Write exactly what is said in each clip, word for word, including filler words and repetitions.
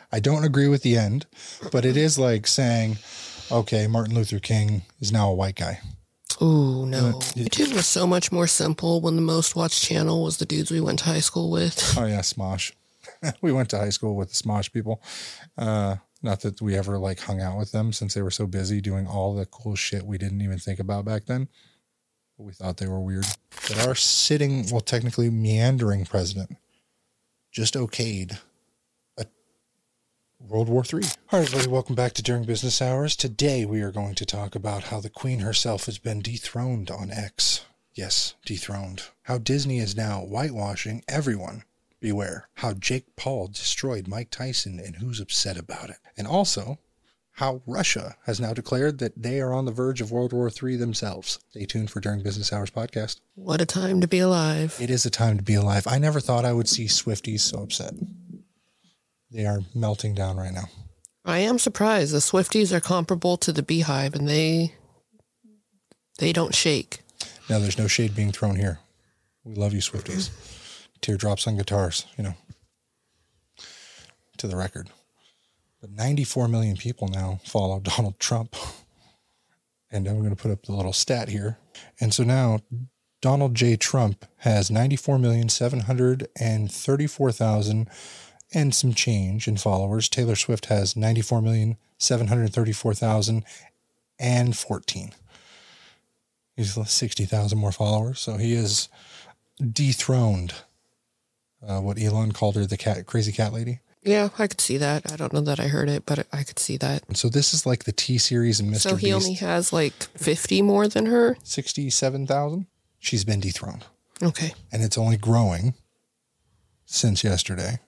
I don't agree with the end, but it is like saying, okay, Martin Luther King is now a white guy. Ooh, no. YouTube was so much more simple when the most watched channel was the dudes we went to high school with. Oh, yeah, Smosh. We went to high school with the Smosh people. Uh, not that we ever like hung out with them since they were so busy doing all the cool shit we didn't even think about back then. But we thought they were weird. But our sitting, well, technically meandering president just okayed a World War Three. All right, everybody, welcome back to During Business Hours. Today we are going to talk about how the Queen herself has been dethroned on X. Yes, dethroned. How Disney is now whitewashing everyone. Beware. How Jake Paul destroyed Mike Tyson and who's upset about it. And also, how Russia has now declared that they are on the verge of World War Three themselves. Stay tuned for During Business Hours podcast. What a time to be alive. It is a time to be alive. I never thought I would see Swifties so upset. They are melting down right now. I am surprised. The Swifties are comparable to the Beehive, and they they don't shake. Now, there's no shade being thrown here. We love you, Swifties. Teardrops on guitars, you know, to the record. But ninety-four million people now follow Donald Trump. And I'm going to put up the little stat here. And so now Donald J. Trump has ninety-four million seven hundred thirty-four thousand and some change in followers. Taylor Swift has ninety-four million seven hundred thirty-four thousand fourteen. He's sixty thousand more followers. So he is dethroned. Uh, what Elon called her, the cat, crazy cat lady. Yeah, I could see that. I don't know that I heard it, but I could see that. And so this is like the T-Series and Mister So he Beast. only has like fifty more than her? sixty-seven thousand. She's been dethroned. Okay. And it's only growing since yesterday.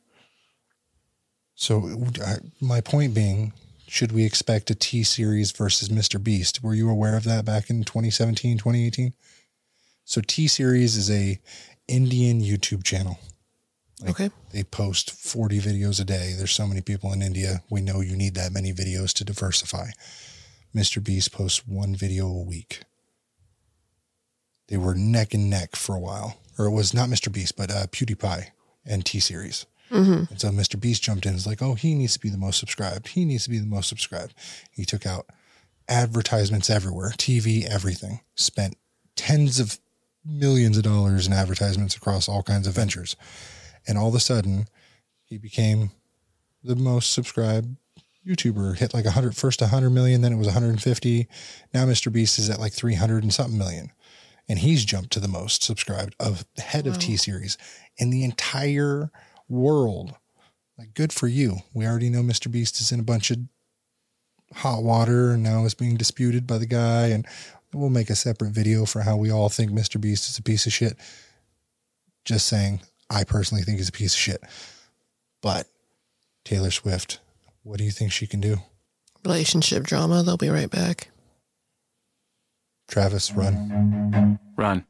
So uh, my point being, should we expect a T-Series versus Mister Beast? Were you aware of that back in twenty seventeen, twenty eighteen? So T-Series is a Indian YouTube channel. Like okay. They post forty videos a day. There's so many people in India. We know you need that many videos to diversify. Mister Beast posts one video a week. They were neck and neck for a while. Or it was not Mister Beast, but uh, PewDiePie and T-Series. Mm-hmm. And so Mister Beast jumped in and was like, oh, he needs to be the most subscribed. He needs to be the most subscribed. He took out advertisements everywhere, T V, everything. Spent tens of millions of dollars in advertisements across all kinds of ventures. And all of a sudden, he became the most subscribed YouTuber. Hit like one hundred, first one hundred million, then it was one hundred fifty. Now Mister Beast is at like three hundred and something million. And he's jumped to the most subscribed of the head wow. of T-Series in the entire world. Like, good for you. We already know Mister Beast is in a bunch of hot water and now is being disputed by the guy. And we'll make a separate video for how we all think Mister Beast is a piece of shit. Just saying. I personally think he's a piece of shit. But Taylor Swift, what do you think she can do? Relationship drama. They'll be right back. Travis, run. Run.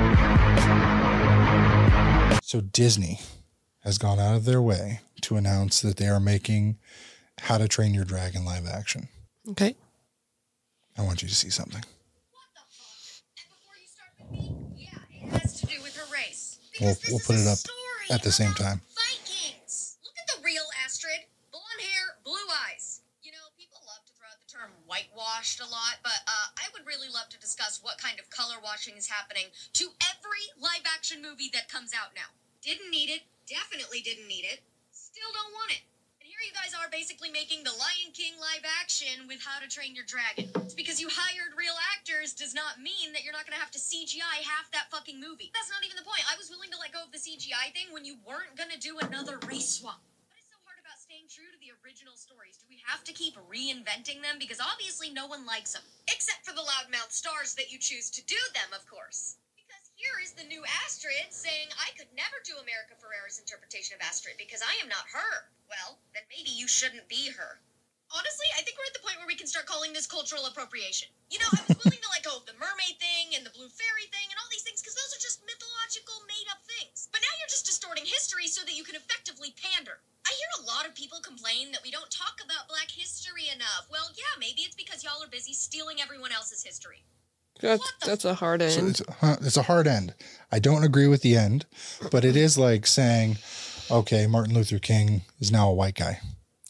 So Disney has gone out of their way to announce that they are making How to Train Your Dragon live action. Okay. I want you to see something. What the fuck? And before you start with me, yeah, it has to do with her race. We'll, Because we'll this put is it a up story at the same about time. Vikings. Look at the real Astrid. Blonde hair, blue eyes. You know, people love to throw out the term whitewashed a lot, but uh, I would really love to discuss what kind of color washing is happening to every live action movie that comes out now. Didn't need it. Definitely didn't need it. Still don't want it. And here you guys are basically making the Lion King live action with How to Train Your Dragon. It's because you hired real actors does not mean that you're not going to have to C G I half that fucking movie. That's not even the point. I was willing to let go of the C G I thing when you weren't going to do another race swap. What is so hard about staying true to the original stories? Do we have to keep reinventing them? Because obviously no one likes them. Except for the loudmouth stars that you choose to do them, of course. Here is the new Astrid saying, I could never do America Ferrera's interpretation of Astrid because I am not her. Well, then maybe you shouldn't be her. Honestly, I think we're at the point where we can start calling this cultural appropriation. You know, I was willing to let go of the mermaid thing and the blue fairy thing and all these things because those are just mythological, made-up things. But now you're just distorting history so that you can effectively pander. I hear a lot of people complain that we don't talk about Black history enough. Well, yeah, maybe it's because y'all are busy stealing everyone else's history. That's, that's a hard end. So it's, a, it's a hard end. I don't agree with the end, but it is like saying, okay, Martin Luther King is now a white guy.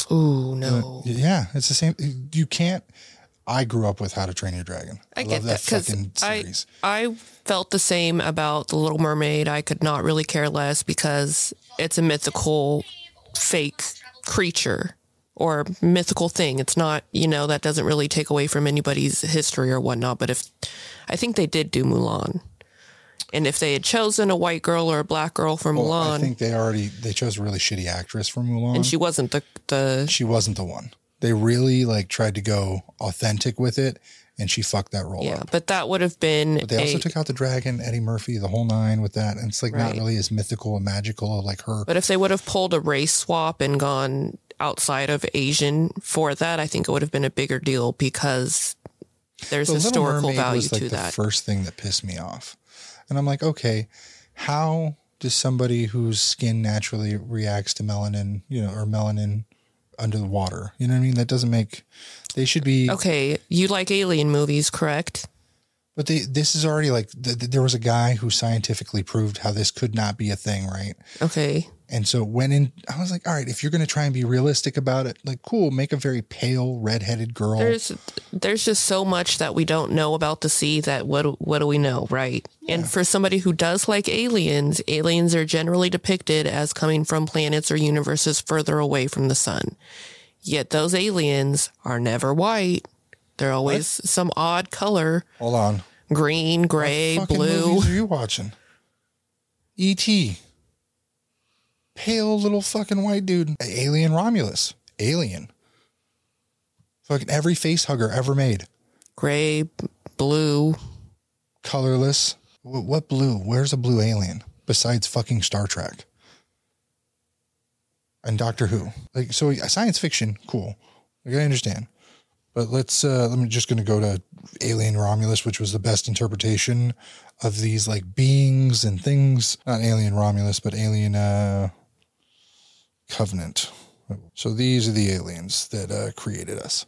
Ooh, no. Yeah, it's the same. You can't. I grew up with How to Train Your Dragon. I, I, get love that, that fucking I, series. I felt the same about The Little Mermaid. I could not really care less because it's a mythical, fake creature or mythical thing. It's not, you know, that doesn't really take away from anybody's history or whatnot. But if I think they did do Mulan. And if they had chosen a white girl or a black girl for Well, Mulan, I think they already they chose a really shitty actress for Mulan, and she wasn't the the she wasn't the one. They really like tried to go authentic with it, and she fucked that role yeah. up. But that would have been. But they also a, took out the dragon, Eddie Murphy, the whole nine with that, and it's like not Right. really as mythical and magical like her. But if they would have pulled a race swap and gone outside of Asian for that, I think it would have been a bigger deal because there's The Little historical Mermaid value was like to the that. first thing that pissed me off, and I'm like, okay, how does somebody whose skin naturally reacts to melanin, you know, or melanin under the water? You know what I mean? That doesn't make. They should be Okay, you like alien movies, correct? But they, this is already like th- th- there was a guy who scientifically proved how this could not be a thing, right? Okay. And so when in, I was like, all right, if you're going to try and be realistic about it, like, cool, make a very pale, redheaded girl. There's there's just so much that we don't know about the sea that what what do we know, right? Yeah. And for somebody who does like aliens, aliens are generally depicted as coming from planets or universes further away from the sun. Yet those aliens are never white. They're always What? some odd color. Hold on. Green, gray, What fucking blue. movies are you watching? E T Pale little fucking white dude. Alien Romulus. Alien. Fucking every face hugger ever made. Gray, b- blue. Colorless. Wh- What blue? Where's a blue alien besides fucking Star Trek and Doctor Who? Like, so science fiction, cool. Like, I understand. But let's, uh, let me just going to go to Alien Romulus, which was the best interpretation of these like beings and things. Not Alien Romulus, but Alien, uh, Covenant. So these are the aliens that, uh, created us.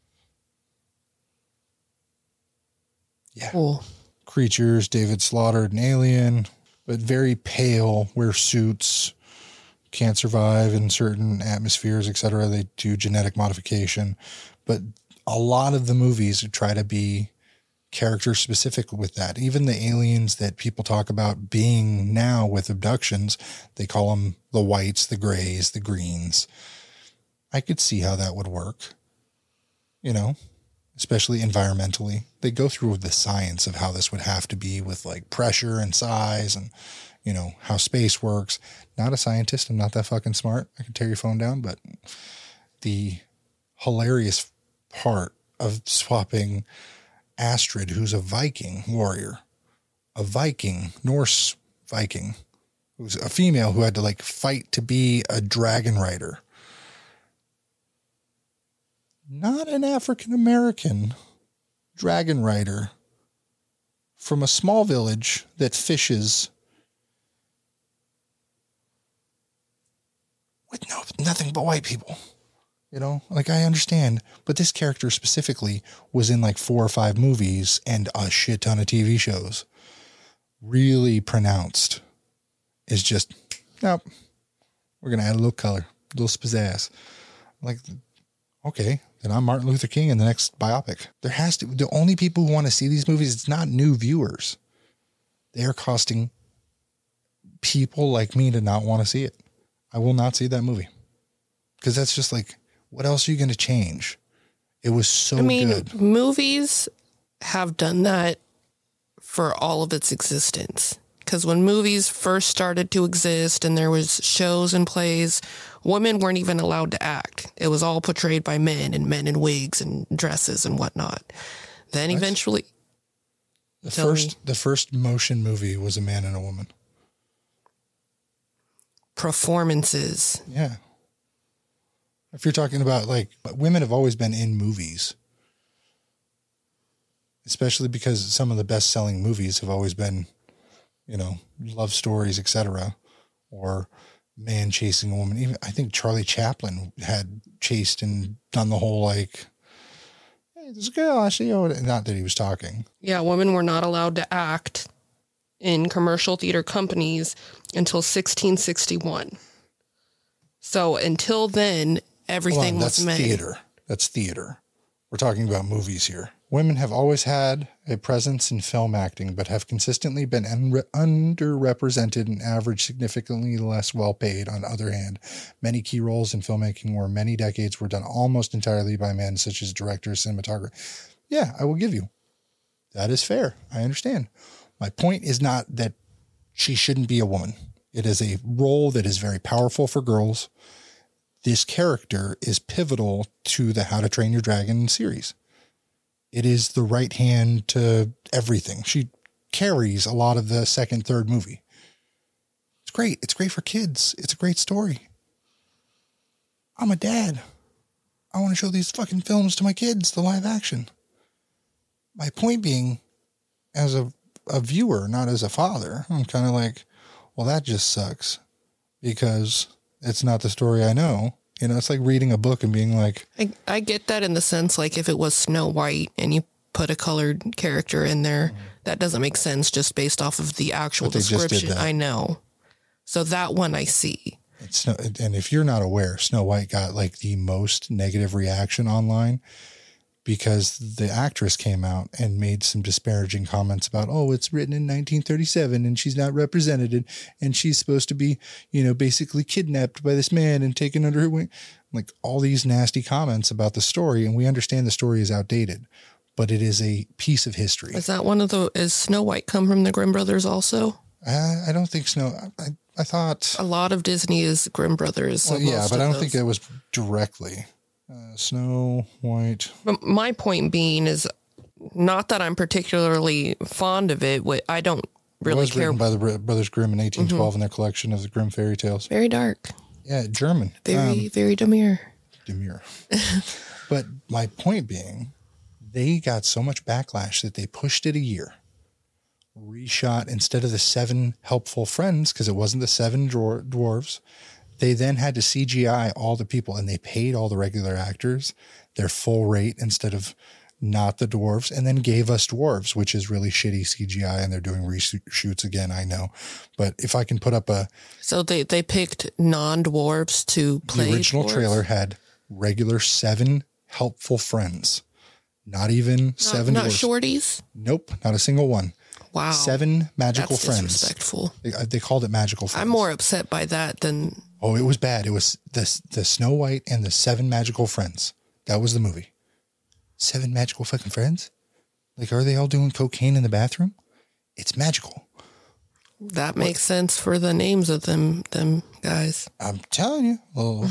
Yeah. Cool. Creatures, David slaughtered an alien, but very pale, wear suits, can't survive in certain atmospheres, et cetera. They do genetic modification, but a lot of the movies try to be character specific with that. Even the aliens that people talk about being now with abductions, they call them the whites, the grays, the greens. I could see how that would work, you know, especially environmentally. They go through the science of how this would have to be with like pressure and size and, you know, how space works. Not a scientist. I'm not that fucking smart. I can tear your phone down, but the hilarious part of swapping Astrid, who's a Viking warrior, a Viking, Norse Viking, who's a female who had to like fight to be a dragon rider. Not an African-American dragon rider from a small village that fishes with no, nothing but white people. You know, like I understand, but this character specifically was in like four or five movies and a shit ton of T V shows. Really pronounced. It's just, nope, we're going to add a little color, a little pizzazz. Like, okay, then I'm Martin Luther King in the next biopic. There has to, the only people who want to see these movies, it's not new viewers. They are costing people like me to not want to see it. I will not see that movie. Because that's just like, what else are you going to change? It was so I mean, good. movies have done that for all of its existence. Because when movies first started to exist and there was shows and plays, women weren't even allowed to act. It was all portrayed by men and men in wigs and dresses and whatnot. Then What? eventually, The tell first, me. the first motion movie was a man and a woman. performances. Yeah. If you're talking about like women have always been in movies, especially because some of the best selling movies have always been, you know, love stories, et cetera, or man chasing a woman. Even I think Charlie Chaplin had chased and done the whole like, hey, this girl, I see you. Not that he was talking. Yeah, women were not allowed to act in commercial theater companies until sixteen sixty-one. So until then, everything Hold on, was that's made. theater. That's theater. We're talking about movies here. Women have always had a presence in film acting, but have consistently been unre- underrepresented and average significantly less well paid. On the other hand, many key roles in filmmaking were many decades were done almost entirely by men, such as directors, cinematographer. Yeah, I will give you. That is fair. I understand. My point is not that she shouldn't be a woman. It is a role that is very powerful for girls. This character is pivotal to the How to Train Your Dragon series. It is the right hand to everything. She carries a lot of the second, third movie. It's great. It's great for kids. It's a great story. I'm a dad. I want to show these fucking films to my kids, the live action. My point being, as a, a viewer, not as a father, I'm kind of like, well, that just sucks because it's not the story I know. You know, it's like reading a book and being like... I, I get that in the sense, like, if it was Snow White and you put a colored character in there, mm-hmm. that doesn't make sense just based off of the actual description. I know. So that one I see. It's no, and if you're not aware, Snow White got, like, the most negative reaction online because the actress came out and made some disparaging comments about, oh, it's written in nineteen thirty-seven and she's not represented and she's supposed to be, you know, basically kidnapped by this man and taken under her wing. Like all these nasty comments about the story. And we understand the story is outdated, but it is a piece of history. Is that one of the, is Snow White come from the Grimm brothers also? I, I don't think Snow, I, I thought. A lot of Disney is Grimm brothers. Well, yeah, but I don't those. think it was directly. Uh, Snow White. But my point being is not that I'm particularly fond of it. I don't really it was care. Written by the Brothers Grimm in eighteen twelve mm-hmm. in their collection of the Grimm fairy tales. Very dark. Yeah, German. Very, um, very demure. Demure. But my point being, they got so much backlash that they pushed it a year. Reshot instead of the seven helpful friends, because it wasn't the seven dwar- dwarves. They then had to C G I all the people and they paid all the regular actors their full rate instead of not the dwarves, and then gave us dwarves, which is really shitty C G I. And they're doing reshoots again. I know. But if I can put up a. So they, they picked non-dwarves to play. The original dwarves? Trailer had regular seven helpful friends. Not even not, seven Not dwarves. shorties? Nope. Not a single one. Wow. Seven magical That's friends. Disrespectful. They, they called it magical friends. I'm more upset by that than. Oh, it was bad. It was the, the Snow White and the seven magical friends. That was the movie. Seven magical fucking friends? Like, are they all doing cocaine in the bathroom? It's magical. That makes what? sense for the names of them them guys. I'm telling you. Well,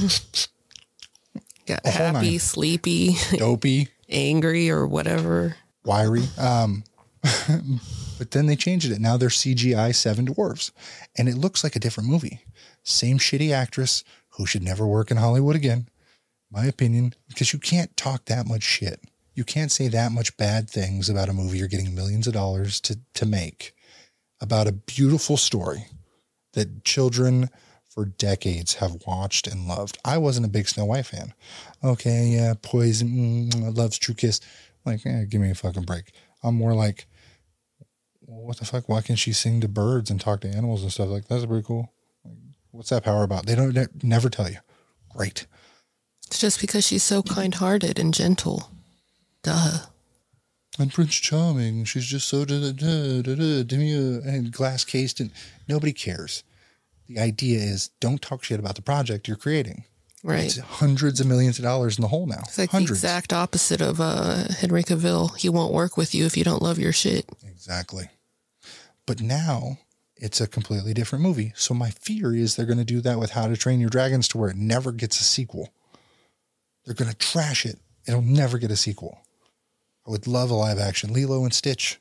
Got happy, sleepy, dopey, angry, or whatever. Wiry. Um, but then they changed it. Now they're C G I seven dwarves. And it looks like a different movie. Same shitty actress who should never work in Hollywood again. My opinion, because you can't talk that much shit. You can't say that much bad things about a movie you're getting millions of dollars to, to make, about a beautiful story that children for decades have watched and loved. I wasn't a big Snow White fan. Okay, yeah, Poison, mm, Love's True Kiss. Like, eh, give me a fucking break. I'm more like, well, what the fuck? Why can't she sing to birds and talk to animals and stuff? Like, that's pretty cool. Like, what's that power about? They don't they never tell you. Great. It's just because she's so kind-hearted and gentle. Duh. And Prince Charming, she's just so da, da, da, da, demure and glass cased, and nobody cares. The idea is don't talk shit about the project you're creating. Right. It's hundreds of millions of dollars in the hole now. It's like hundreds. the exact opposite of uh, Henry Cavill. He won't work with you if you don't love your shit. Exactly. But now it's a completely different movie. So my fear is they're going to do that with How to Train Your Dragons to where it never gets a sequel. They're going to trash it. It'll never get a sequel. I would love a live action Lilo and Stitch.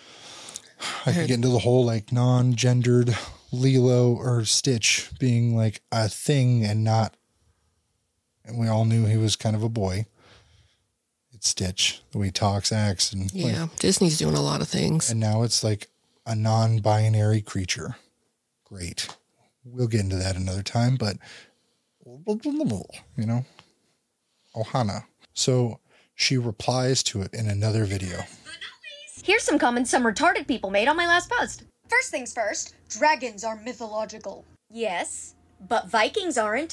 I could get into the whole like non-gendered Lilo or Stitch being like a thing and not, and we all knew he was kind of a boy. It's Stitch, the way he talks, acts, and yeah, like, Disney's doing a lot of things. And now it's like a non-binary creature. Great. We'll get into that another time, but you know, Ohana. So she replies to it in another video. Here's some comments some retarded people made on my last post. First things first, dragons are mythological. Yes, but Vikings aren't.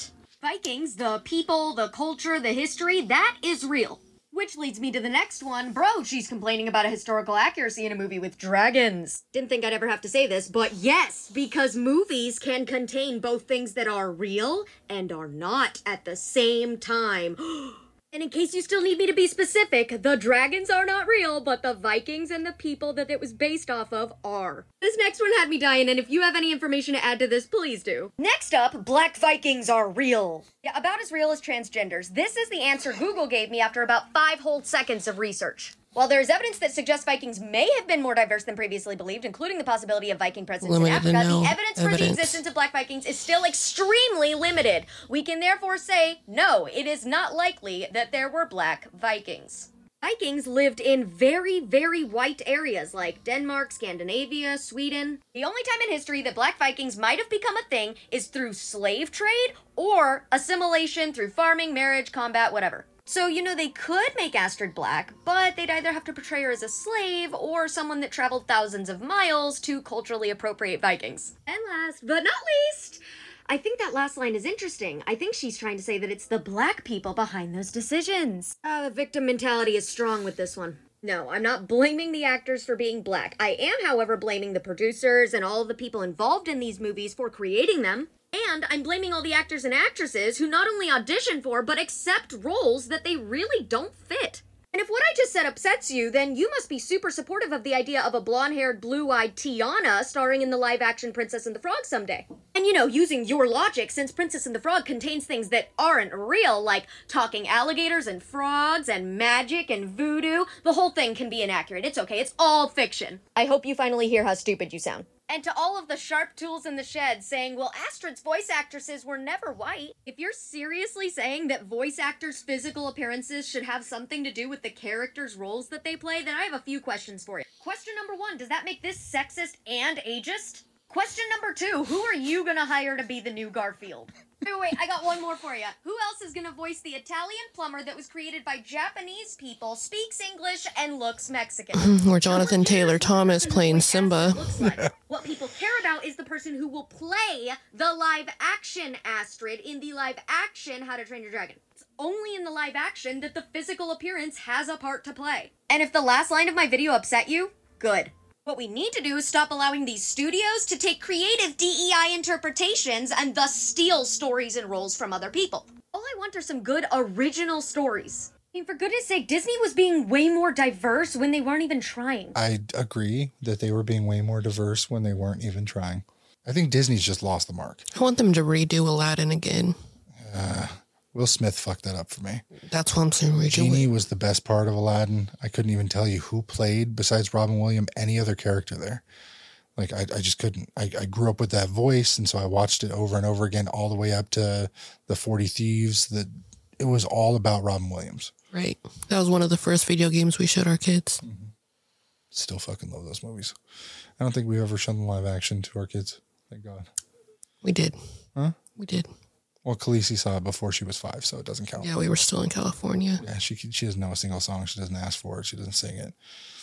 Vikings, the people, the culture, the history, that is real. Which leads me to the next one. Bro, she's complaining about a historical accuracy in a movie with dragons. Didn't think I'd ever have to say this, but yes, because movies can contain both things that are real and are not at the same time. And in case you still need me to be specific, the dragons are not real, but the Vikings and the people that it was based off of are. This next one had me dying, and if you have any information to add to this, please do. Next up, Black Vikings are real. Yeah, about as real as transgenders. This is the answer Google gave me after about five whole seconds of research. While there is evidence that suggests Vikings may have been more diverse than previously believed, including the possibility of Viking presence Limited in Africa, no the evidence, evidence for the existence of Black Vikings is still extremely limited. We can therefore say, no, it is not likely that there were Black Vikings. Vikings lived in very, very white areas like Denmark, Scandinavia, Sweden. The only time in history that Black Vikings might have become a thing is through slave trade or assimilation through farming, marriage, combat, whatever. So, you know, they could make Astrid black, but they'd either have to portray her as a slave or someone that traveled thousands of miles to culturally appropriate Vikings. And last but not least, I think that last line is interesting. I think she's trying to say that it's the black people behind those decisions. Uh, victim mentality is strong with this one. No, I'm not blaming the actors for being black. I am, however, blaming the producers and all of the people involved in these movies for creating them. And I'm blaming all the actors and actresses who not only audition for, but accept roles that they really don't fit. And if what I just said upsets you, then you must be super supportive of the idea of a blonde-haired, blue-eyed Tiana starring in the live-action Princess and the Frog someday. And you know, using your logic, since Princess and the Frog contains things that aren't real, like talking alligators and frogs and magic and voodoo, the whole thing can be inaccurate. It's okay, it's all fiction. I hope you finally hear how stupid you sound. And to all of the sharp tools in the shed saying, well, Astrid's voice actresses were never white. If you're seriously saying that voice actors' physical appearances should have something to do with the characters' roles that they play, then I have a few questions for you. Question number one, does that make this sexist and ageist? Question number two, who are you gonna hire to be the new Garfield? Wait, wait, I got one more for you. Who else is gonna voice the Italian plumber that was created by Japanese people, speaks English, and looks Mexican? Or Jonathan Taylor Thomas playing Simba. Looks like. What people care about is the person who will play the live-action Astrid in the live-action How to Train Your Dragon. It's only in the live-action that the physical appearance has a part to play. And if the last line of my video upset you, good. What we need to do is stop allowing these studios to take creative D E I interpretations and thus steal stories and roles from other people. All I want are some good original stories. I mean, for goodness sake, Disney was being way more diverse when they weren't even trying. I agree that they were being way more diverse when they weren't even trying. I think Disney's just lost the mark. I want them to redo Aladdin again. Uh, Will Smith fucked that up for me. That's what I'm saying. Genie was the best part of Aladdin. I couldn't even tell you who played, besides Robin Williams, any other character there. Like, I, I just couldn't. I, I grew up with that voice, and so I watched it over and over again, all the way up to the forty Thieves. That it was all about Robin Williams. Right. That was one of the first video games we showed our kids. Mm-hmm. Still fucking love those movies. I don't think we've ever shown the live action to our kids. Thank God. We did. Huh? We did. Well, Khaleesi saw it before she was five, so it doesn't count. Yeah, we were still in California. Yeah, she she doesn't know a single song. She doesn't ask for it. She doesn't sing it.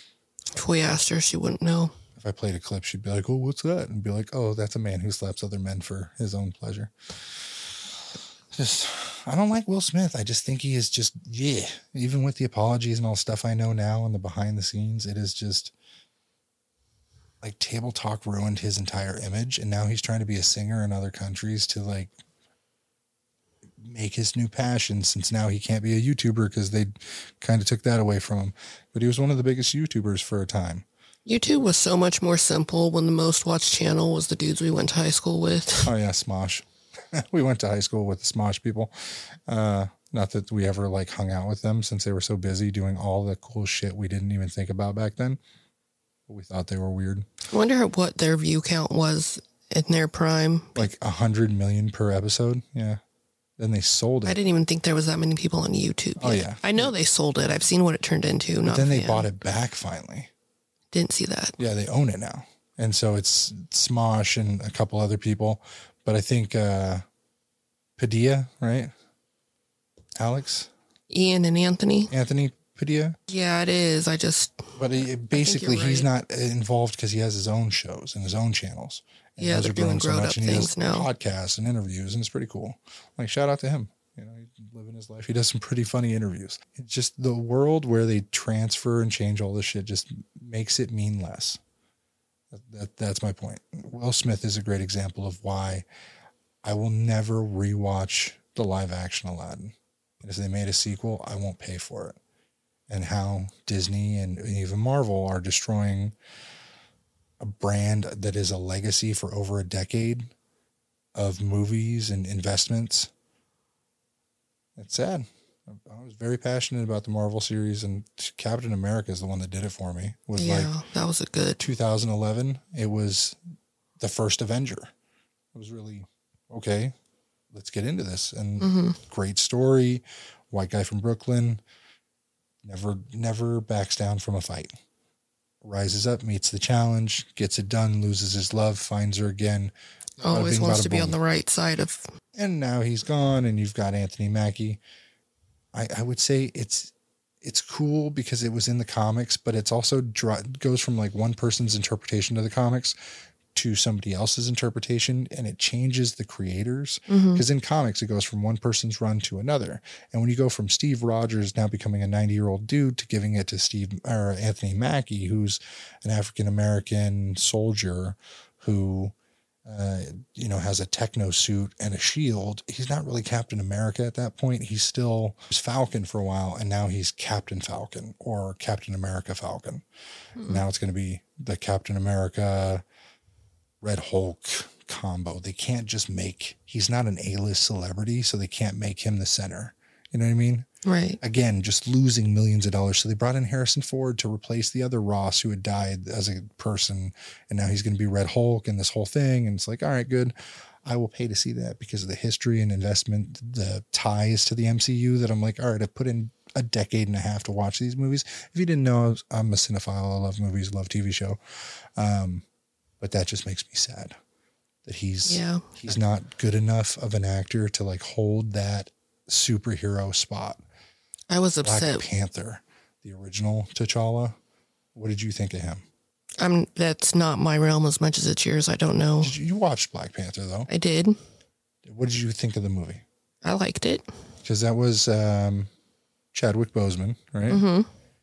If we asked her, she wouldn't know. If I played a clip, she'd be like, oh, what's that? And be like, oh, that's a man who slaps other men for his own pleasure. Just, I don't like Will Smith. I just think he is just, yeah. Even with the apologies and all stuff I know now and the behind the scenes, it is just, like, Table Talk ruined his entire image. And now he's trying to be a singer in other countries to, like, make his new passion, since now he can't be a YouTuber because they kind of took that away from him. But he was one of the biggest YouTubers for a time. YouTube was so much more simple when the most watched channel was the dudes we went to high school with. Oh, yeah, Smosh. We went to high school with the Smosh people. Uh, not that we ever, like, hung out with them since they were so busy doing all the cool shit we didn't even think about back then. But we thought they were weird. I wonder what their view count was in their prime. Like a hundred million per episode. Yeah. Then they sold it. I didn't even think there was that many people on YouTube yet. Oh, yeah. I know they sold it. I've seen what it turned into. But not then they fan. bought it back finally. Didn't see that. Yeah, they own it now. And so it's Smosh and a couple other people. But I think uh, Padilla, right? Alex? Ian and Anthony. Anthony Padilla. Yeah, it is. I just But he, basically, you're he's right. not involved because he has his own shows and his own channels. And Yeah, those they're are growing doing grown-up and he does things now. podcasts and interviews, and it's pretty cool. Like, shout out to him. You know, he's living his life. He does some pretty funny interviews. It's just the world where they transfer and change all this shit just makes it mean less. That, that That's my point. Will Smith is a great example of why I will never rewatch the live action Aladdin. And if they made a sequel, I won't pay for it. And how Disney and even Marvel are destroying a brand that is a legacy for over a decade of movies and investments. It's sad. I was very passionate about the Marvel series, and Captain America is the one that did it for me. It was yeah, like that was a good. two thousand eleven. It was the first Avenger. It was really, okay, let's get into this. And Mm-hmm. great story. White guy from Brooklyn. Never, never backs down from a fight. Rises up, meets the challenge, gets it done, loses his love, finds her again. Bada Always bing, wants bada to be boom. on the right side of. And now he's gone, and you've got Anthony Mackie. I, I would say it's it's cool because it was in the comics, but it's also dry, goes from like one person's interpretation of the comics to somebody else's interpretation, and it changes the creators. Because in comics, it goes from one person's run to another. And when you go from Steve Rogers now becoming a ninety-year-old dude to giving it to Steve or Anthony Mackie, who's an African-American soldier who uh, you know, has a techno suit and a shield. He's not really Captain America at that point. He's still he's Falcon for a while, and now he's Captain Falcon or Captain America Falcon. Mm-hmm. Now it's going to be the Captain America Red Hulk combo. They can't just make, he's not an A-list celebrity, so they can't make him the center. You know what I mean? Right. Again, just losing millions of dollars. So they brought in Harrison Ford to replace the other Ross who had died as a person. And now he's going to be Red Hulk and this whole thing. And it's like, all right, good. I will pay to see that because of the history and investment, the ties to the M C U that I'm like, all right, I put in a decade and a half to watch these movies. If you didn't know, I'm a cinephile. I love movies, love T V show. Um, but that just makes me sad that he's, yeah. he's not good enough of an actor to like hold that superhero spot. I was upset. Black Panther, the original T'Challa. What did you think of him? I'm. That's not my realm as much as it's yours. I don't know. Did you, you watched Black Panther though. I did. What did you think of the movie? I liked it. Because that was um, Chadwick Boseman, right? Mm-hmm.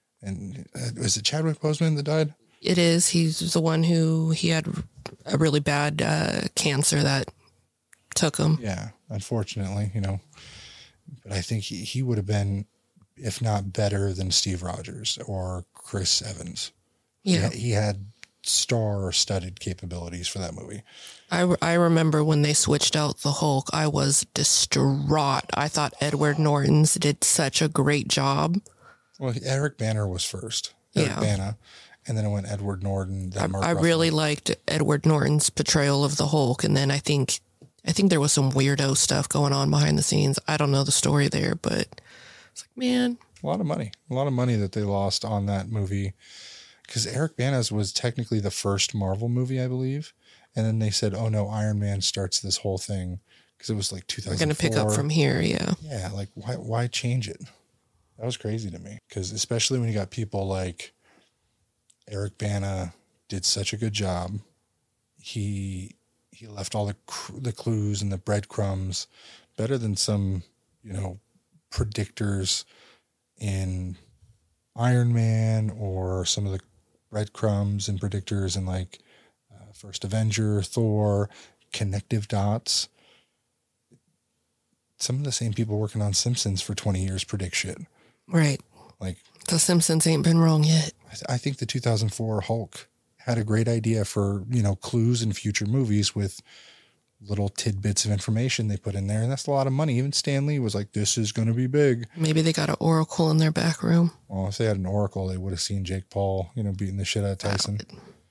And uh, was it Chadwick Boseman that died? It is. He's the one who he had a really bad uh, cancer that took him. Yeah, unfortunately, you know. But I think he, he would have been, if not better than Steve Rogers or Chris Evans. Yeah. He, he had star-studded capabilities for that movie. I, I remember when they switched out the Hulk, I was distraught. I thought Edward Norton's did such a great job. Well, Eric Banner was first. Eric Yeah. Bana. And then it went Edward Norton. Then I, Mark I Ruffalo. really liked Edward Norton's portrayal of the Hulk. And then I think, I think there was some weirdo stuff going on behind the scenes. I don't know the story there, but it's like, man. A lot of money. A lot of money that they lost on that movie. Because Eric Bana's was technically the first Marvel movie, I believe. And then they said, oh no, Iron Man starts this whole thing. Because it was like two thousand four. We're going to pick up from here, yeah. Yeah, like why why change it? That was crazy to me. Because especially when you got people like Eric Bana did such a good job. He he left all the the clues and the breadcrumbs better than some, you know, predictors in Iron Man or some of the breadcrumbs and predictors in like uh, First Avenger, Thor, connective dots. Some of the same people working on Simpsons for twenty years predict shit. Right. Like The Simpsons ain't been wrong yet. I, th- I think the two thousand four Hulk had a great idea for, you know, clues in future movies with little tidbits of information they put in there. And that's a lot of money. Even Stan Lee was like, this is going to be big. Maybe they got an oracle in their back room. Well, if they had an oracle, they would have seen Jake Paul, you know, beating the shit out of Tyson.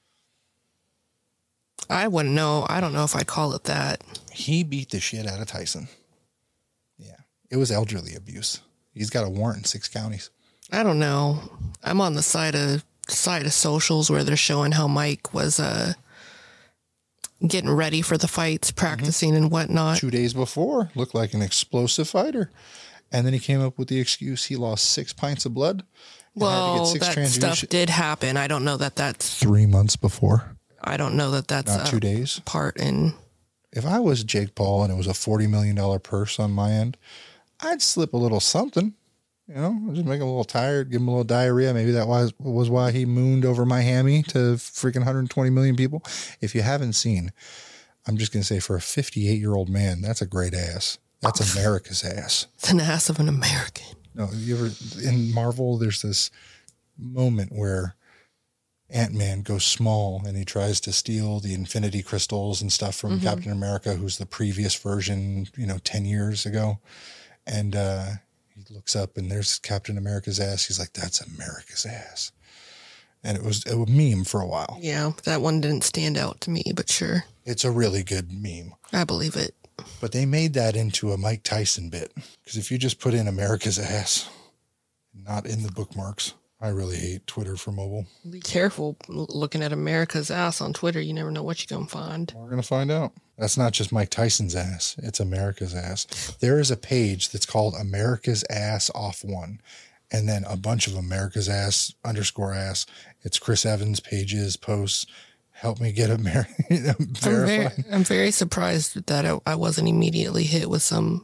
I wouldn't know. I don't know if I'd call it that. He beat the shit out of Tyson. Yeah. It was elderly abuse. He's got a warrant in six counties. I don't know. I'm on the side of side of socials where they're showing how Mike was uh, getting ready for the fights, practicing mm-hmm. and whatnot. Two days before, looked like an explosive fighter. And then he came up with the excuse he lost six pints of blood. Well, that stuff did happen. I don't know that that's... Three months before. I don't know that that's... Not two days. Part in... If I was Jake Paul and it was a forty million dollars purse on my end, I'd slip a little something. You know, just make him a little tired, give him a little diarrhea. Maybe that was, was why he mooned over Miami to freaking one hundred twenty million people. If you haven't seen, I'm just going to say for a fifty-eight-year-old man, that's a great ass. That's America's ass. It's an ass of an American. No, you ever, in Marvel, there's this moment where Ant-Man goes small and he tries to steal the Infinity Crystals and stuff from mm-hmm. Captain America, who's the previous version, you know, ten years ago. And uh, he looks up and there's Captain America's ass. He's like, that's America's ass. And it was, it was a meme for a while. Yeah, that one didn't stand out to me, but sure. It's a really good meme. I believe it. But they made that into a Mike Tyson bit. Because if you just put in America's ass, not in the bookmarks, I really hate Twitter for mobile. Be careful looking at America's ass on Twitter. You never know what you're going to find. We're going to find out. That's not just Mike Tyson's ass. It's America's ass. There is a page that's called America's Ass Off One. And then a bunch of America's Ass underscore ass. It's Chris Evans' pages, posts. Help me get America verified. I'm very, I'm very surprised that I, I wasn't immediately hit with some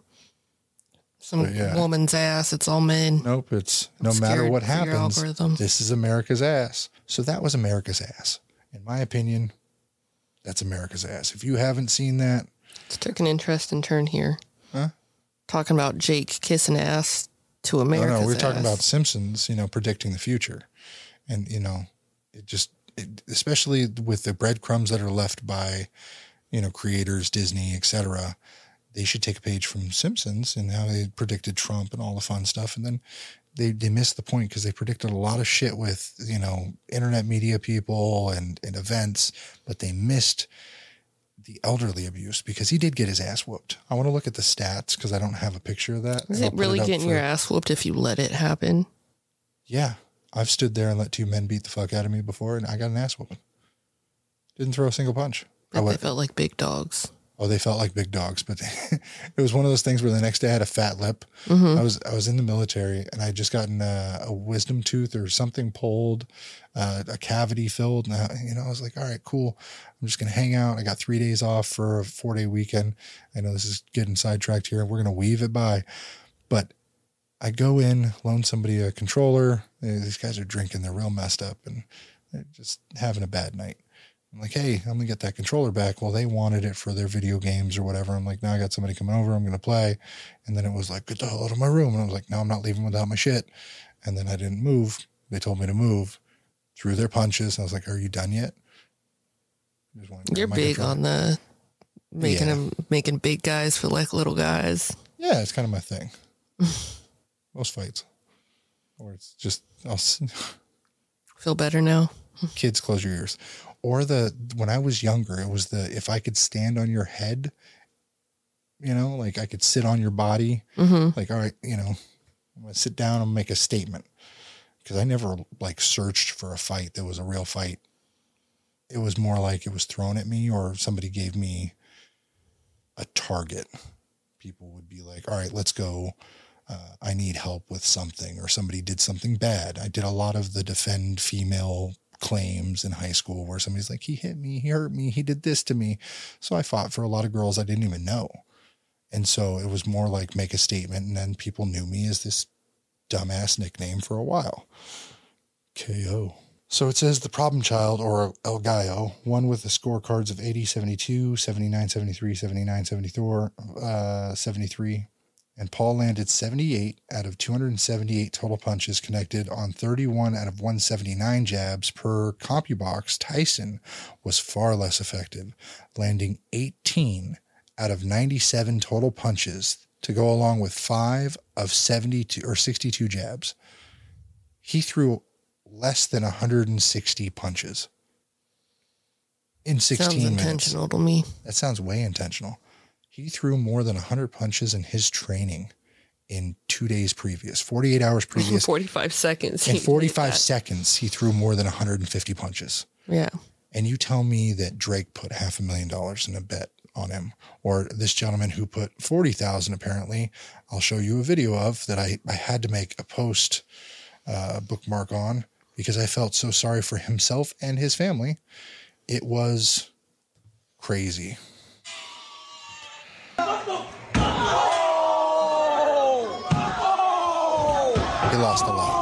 some yeah. woman's ass. It's all men. Nope. It's I'm no matter what happens. This is America's ass. So that was America's ass. In my opinion, that's America's ass. If you haven't seen that, it's took an interesting turn here. Huh? Talking about Jake kissing ass to America's ass. No, no, we're ass. talking about Simpsons. You know, predicting the future, and you know, it just. It, especially with the breadcrumbs that are left by, you know, creators, Disney, et cetera, they should take a page from Simpsons and how they predicted Trump and all the fun stuff. And then they, they missed the point because they predicted a lot of shit with, you know, internet media people and, and events, but they missed the elderly abuse because he did get his ass whooped. I want to look at the stats because I don't have a picture of that. Is it really it getting for, your ass whooped if you let it happen? Yeah. I've stood there and let two men beat the fuck out of me before, and I got an ass whooping. Didn't throw a single punch. But they felt like big dogs. Oh, they felt like big dogs, but it was one of those things where the next day I had a fat lip. Mm-hmm. I was I was in the military, and I had just gotten a, a wisdom tooth or something pulled, uh, a cavity filled. And I, you know, I was like, all right, cool. I'm just gonna hang out. I got three days off for a four day weekend. I know this is getting sidetracked here, and we're gonna weave it by, but. I go in, loan somebody a controller. These guys are drinking. They're real messed up and they're just having a bad night. I'm like, hey, I'm going to get that controller back. Well, they wanted it for their video games or whatever. I'm like, now I got somebody coming over. I'm going to play. And then it was like, get the hell out of my room. And I was like, no, I'm not leaving without my shit. And then I didn't move. They told me to move. Threw their punches. I was like, are you done yet? You're big controller. On the making yeah. them, making big guys feel like little guys. Yeah, it's kind of my thing. Most fights. Or it's just, I'll feel better now. Kids, close your ears. Or the, when I was younger, it was the, if I could stand on your head, you know, like I could sit on your body. Mm-hmm. Like, all right, you know, I'm going to sit down and make a statement. Because I never like searched for a fight that was a real fight. It was more like it was thrown at me or somebody gave me a target. People would be like, all right, let's go. Uh, I need help with something, or somebody did something bad. I did a lot of the defend female claims in high school where somebody's like, he hit me, he hurt me, he did this to me. So I fought for a lot of girls I didn't even know. And so it was more like make a statement, and then people knew me as this dumbass nickname for a while. K O. So it says the problem child, or El Gallo, won with the scorecards of eighty, seventy-two, seventy-nine, seventy-three, seventy-nine, seventy-four, uh, seventy-three. And Paul landed seventy-eight out of two hundred seventy-eight total punches connected on thirty-one out of one hundred seventy-nine jabs per CompuBox. Tyson was far less effective, landing eighteen out of ninety-seven total punches to go along with five of seventy-two or sixty-two jabs. He threw less than one hundred sixty punches in sixteen sounds minutes. Intentional to me. That sounds way intentional. He threw more than one hundred punches in his training in two days previous, forty-eight hours previous. forty-five seconds. In forty-five seconds, he threw more than one hundred fifty punches. Yeah. And you tell me that Drake put half a million dollars in a bet on him. Or this gentleman who put forty thousand apparently, I'll show you a video of that I, I had to make a post uh, bookmark on because I felt so sorry for himself and his family. It was crazy. He lost a lot.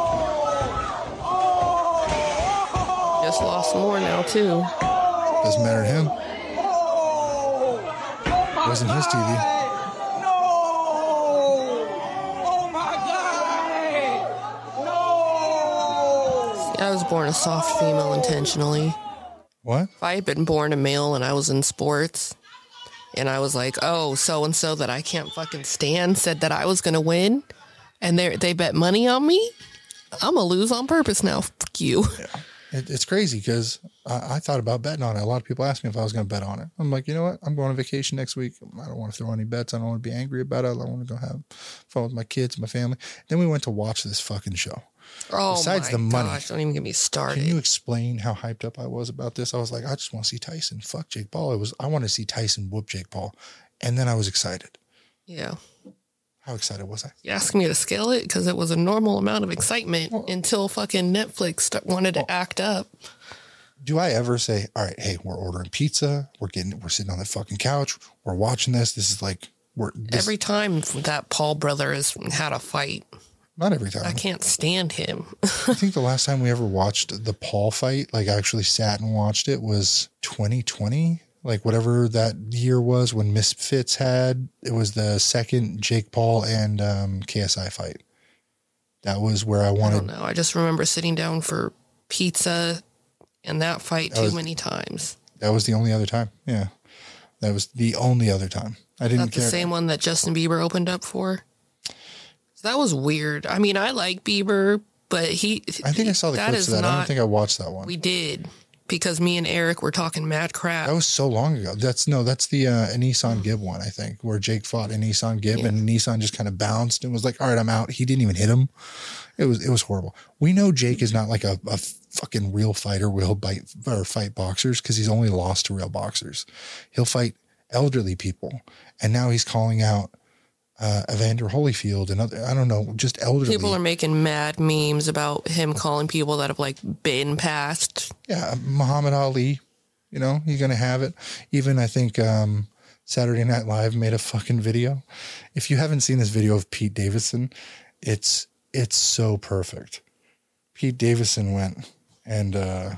Just lost more now, too. Doesn't matter to him. It wasn't his T V. I was born a soft female intentionally. What? If I had been born a male and I was in sports and I was like, oh, so-and-so that I can't fucking stand said that I was going to win and they they bet money on me, I'm going to lose on purpose now. Fuck you. Yeah. It, it's crazy because I, I thought about betting on it. A lot of people asked me if I was going to bet on it. I'm like, you know what? I'm going on vacation next week. I don't want to throw any bets. I don't want to be angry about it. I want to go have fun with my kids, my family. Then we went to watch this fucking show. Oh, Besides my the money, gosh, don't even get me started. Can you explain how hyped up I was about this? I was like, I just want to see Tyson. Fuck Jake Paul. It was I want to see Tyson whoop Jake Paul. And then I was excited. Yeah. How excited was I? You asked me to scale it because it was a normal amount of excitement well, until fucking Netflix st- wanted to well, act up. Do I ever say, all right, hey, we're ordering pizza. We're getting, we're sitting on the fucking couch. We're watching this. This is like, we're this, every time that Paul brother has had a fight. Not every time. I can't stand him. I think the last time we ever watched the Paul fight, like actually sat and watched it, was twenty twenty. Like whatever that year was when Misfits had, it was the second Jake Paul and um, K S I fight. That was where I wanted. I don't know. I just remember sitting down for pizza and that fight that too was, many times. That was the only other time. Yeah. That was the only other time. I didn't That's care. The same one that Justin Bieber opened up for? That was weird. I mean, I like Bieber, but he... I think I saw the clips of that. Not, I don't think I watched that one. We did, because me and Eric were talking mad crap. That was so long ago. That's no, that's the uh, Nissan Gibb one, I think, where Jake fought a Nissan Gibb yeah. and Nissan just kind of bounced and was like, all right, I'm out. He didn't even hit him. It was it was horrible. We know Jake is not like a, a fucking real fighter. Will bite or fight boxers because he's only lost to real boxers. He'll fight elderly people, and now he's calling out uh, Evander Holyfield and other. I don't know, just elderly people are making mad memes about him calling people that have like been passed. Yeah, Muhammad Ali. You know he's gonna have it. Even I think um, Saturday Night Live made a fucking video. If you haven't seen this video of Pete Davidson, it's It's so perfect. Pete Davidson went and uh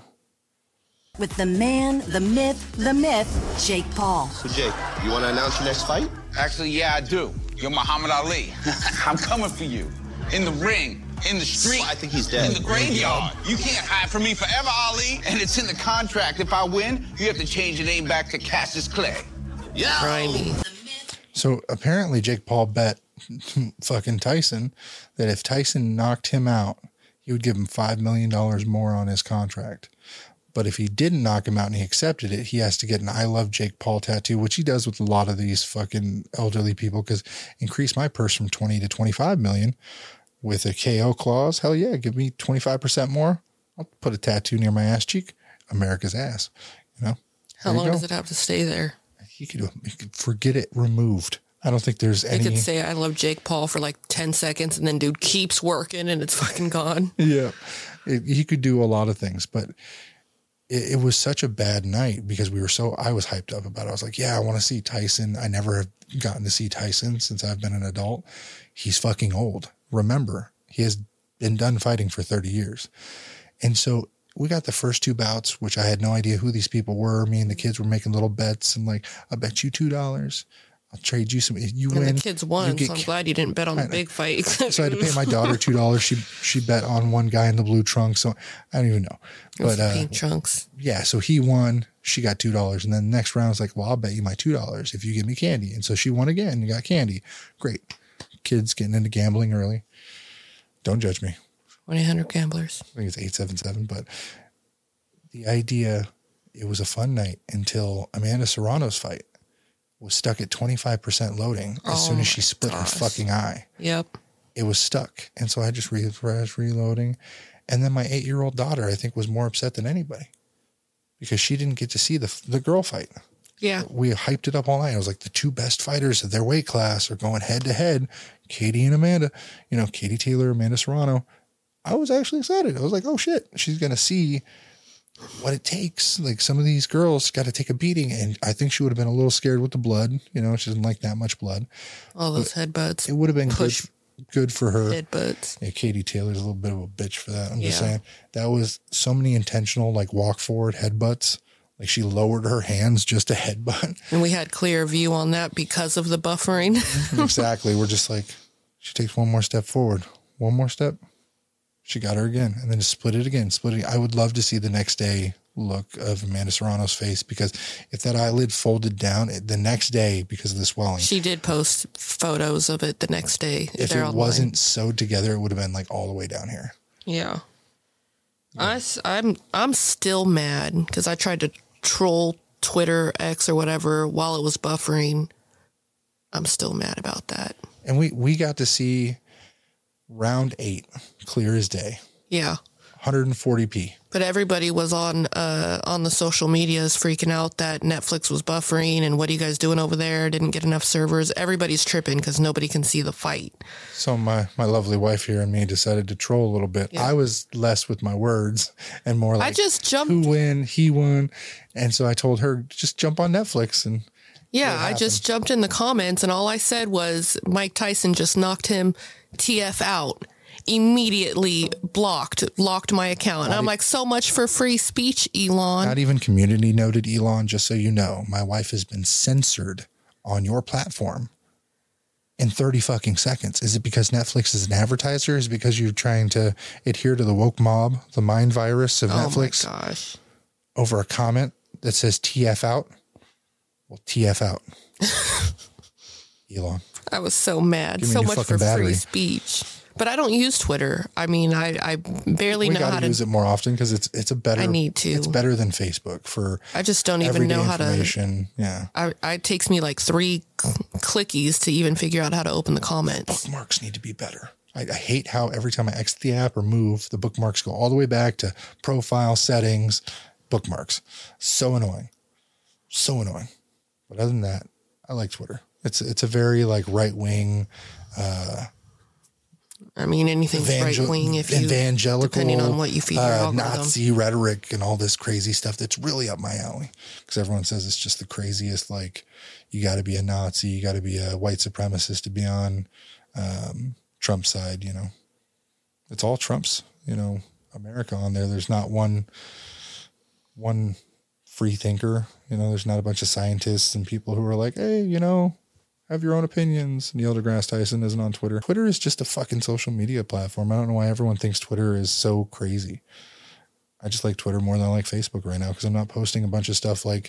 with the man, the myth, the myth, Jake Paul. So Jake, you want to announce your next fight? Actually, yeah, I do. You're Muhammad Ali. I'm coming for you. In the ring, in the street. Well, I think he's dead. In the graveyard. You can't hide from me forever, Ali. And it's in the contract. If I win, you have to change your name back to Cassius Clay. Yeah. Grimy. So apparently Jake Paul bet fucking Tyson that if Tyson knocked him out, he would give him five million dollars more on his contract. But if he didn't knock him out and he accepted it, he has to get an I Love Jake Paul tattoo, which he does with a lot of these fucking elderly people, because increase my purse from twenty to twenty-five million with a K O clause. Hell yeah, give me twenty-five percent more. I'll put a tattoo near my ass cheek. America's ass, you know? How long does it have to stay there? He could, he could forget it removed. I don't think there's any. You could say I love Jake Paul for like ten seconds and then dude keeps working and it's fucking gone. Yeah. It, he could do a lot of things, but it, it was such a bad night because we were so, I was hyped up about it. I was like, yeah, I want to see Tyson. I never have gotten to see Tyson since I've been an adult. He's fucking old. Remember, he has been done fighting for thirty years. And so we got the first two bouts, which I had no idea who these people were. Me and the kids were making little bets and like, I bet you two dollars. I'll trade you some. You and win. The kids won, so I'm glad you didn't bet on the big fight. So I had to pay my daughter two dollars. She she bet on one guy in the blue trunks. So I don't even know. It was but the pink uh, trunks. Yeah. So he won. She got two dollars, and then the next round I was like, "Well, I'll bet you my two dollars if you give me candy." And so she won again. You got candy. Great. Kids getting into gambling early. Don't judge me. one eight hundred gamblers. I think it's eight seven seven. But the idea, it was a fun night until Amanda Serrano's fight was stuck at twenty-five percent loading as oh soon as she split gosh. her fucking eye. Yep. It was stuck. And so I just refreshed, reloading. And then my eight-year-old daughter, I think, was more upset than anybody because she didn't get to see the the girl fight. Yeah. We hyped it up all night. I was like, the two best fighters of their weight class are going head to head. Katie and Amanda, you know, Katie Taylor, Amanda Serrano. I was actually excited. I was like, oh shit, she's going to see what it takes. Like some of these girls got to take a beating. And I think she would have been a little scared with the blood. You know, she doesn't like that much blood. All those headbutts. It would have been Push good, good for her. Headbutts. Yeah, Katie Taylor's a little bit of a bitch for that. I'm just Yeah. saying that was so many intentional like walk forward headbutts. Like she lowered her hands just to headbutt. And we had clear view on that because of the buffering. Exactly. We're just like, she takes one more step forward, one more step. She got her again, and then just split it again, split it. I would love to see the next day look of Amanda Serrano's face, because if that eyelid folded down it, the next day because of the swelling, She did post photos of it the next day. if They're it online. wasn't sewed together, it would have been like all the way down here. Yeah. I, am I'm still mad because I tried to troll Twitter, X, or whatever while it was buffering. I'm still mad about that. And we, we got to see round eight, clear as day, Yeah. one forty p. But everybody was on uh, on the social medias freaking out that Netflix was buffering and what are you guys doing over there? Didn't get enough servers. Everybody's tripping because nobody can see the fight. So my, my lovely wife here and me decided to troll a little bit. Yeah. I was less with my words and more like, I just jumped. who win? He won. And so I told her, just jump on Netflix. And Yeah, what I just jumped in the comments and all I said was Mike Tyson just knocked him T F out. Immediately blocked, locked my account. And I'm like, so much for free speech, Elon. not even community noted, Elon, just so you know, my wife has been censored on your platform in thirty fucking seconds. Is it because Netflix is an advertiser? Is it because you're trying to adhere to the woke mob, the mind virus of Oh Netflix my gosh. over a comment that says T F out? Well, T F out. Elon. I was so mad. Give me So a new much for fucking battery. free speech. But I don't use Twitter. I mean, I, I barely We know got how to to use it more often because it's it's a better. I need to. It's better than Facebook for. I just don't even everyday know how to. information. Yeah. I, I, it takes me like three cl- clickies to even figure out how to open the comments. Bookmarks need to be better. I, I hate how every time I exit the app or move, the bookmarks go all the way back to profile settings, bookmarks. So annoying. So annoying. But other than that, I like Twitter. It's it's a very like right wing, uh, I mean, anything's evangel- right wing if you, evangelical, depending on what you feed your uh, algorithm. Nazi rhetoric and all this crazy stuff that's really up my alley. Because everyone says it's just the craziest. Like, you got to be a Nazi, you got to be a white supremacist to be on um, Trump's side. You know, it's all Trump's. You know, America on there. There's not one one free thinker. You know, there's not a bunch of scientists and people who are like, hey, you know, have your own opinions. Neil deGrasse Tyson isn't on Twitter. Twitter is just a fucking social media platform. I don't know why everyone thinks Twitter is so crazy. I just like Twitter more than I like Facebook right now because I'm not posting a bunch of stuff like,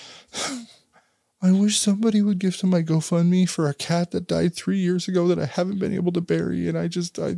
I wish somebody would give to my GoFundMe for a cat that died three years ago that I haven't been able to bury. And I just, I,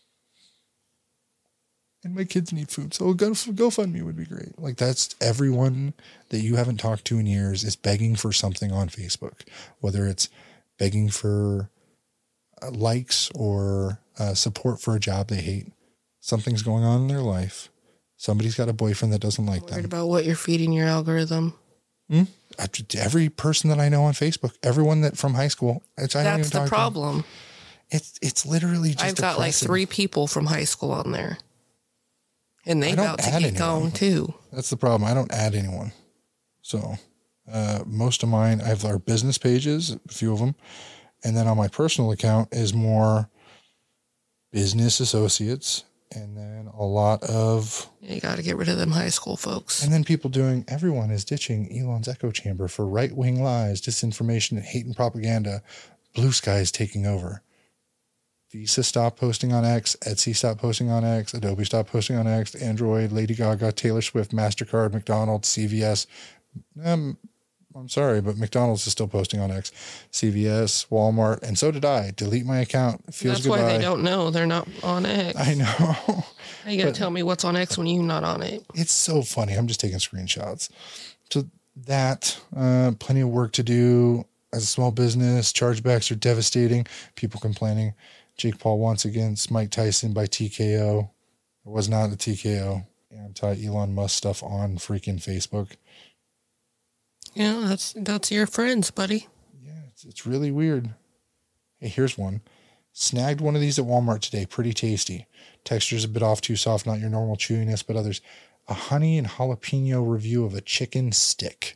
and my kids need food. So go, GoFundMe would be great. Like, that's everyone that you haven't talked to in years is begging for something on Facebook, whether it's begging for uh, likes or uh, support for a job they hate. Something's going on in their life. Somebody's got a boyfriend that doesn't like Worried them. about what you're feeding your algorithm. Hmm? Every person that I know on Facebook, everyone that from high school, it's, I don't That's even the talk to them. problem. It's it's literally just I've got like depressing. three people from high school on there. And they I don't about to add get anyone. gone too. That's the problem. I don't add anyone. So uh, most of mine, I have our business pages, a few of them. And then on my personal account is more business associates. And then a lot of, You got to get rid of them high school folks. and then people doing, everyone is ditching Elon's echo chamber for right-wing lies, disinformation, and hate and propaganda. Blue Sky is taking over. Visa stopped posting on X, Etsy stopped posting on X, Adobe stopped posting on X, Android, Lady Gaga, Taylor Swift, MasterCard, McDonald's, C V S. Um, I'm sorry, but McDonald's is still posting on X, C V S, Walmart, and so did I. Delete my account. It feels That's goodbye. why they don't know. They're not on X. I know. How you going but- to tell me what's on X when you're not on it? It's so funny. I'm just taking screenshots. So that, uh, plenty of work to do as a small business. Chargebacks are devastating. People complaining. Jake Paul once against Mike Tyson by T K O. It was not a T K O. Anti-Elon Musk stuff on freaking Facebook. Yeah, that's that's your friends, buddy. Yeah, it's, it's really weird. Hey, here's one. Snagged one of these at Walmart today. Pretty tasty. Texture's a bit off, too soft, not your normal chewiness, but others. A honey and jalapeno review of a chicken stick.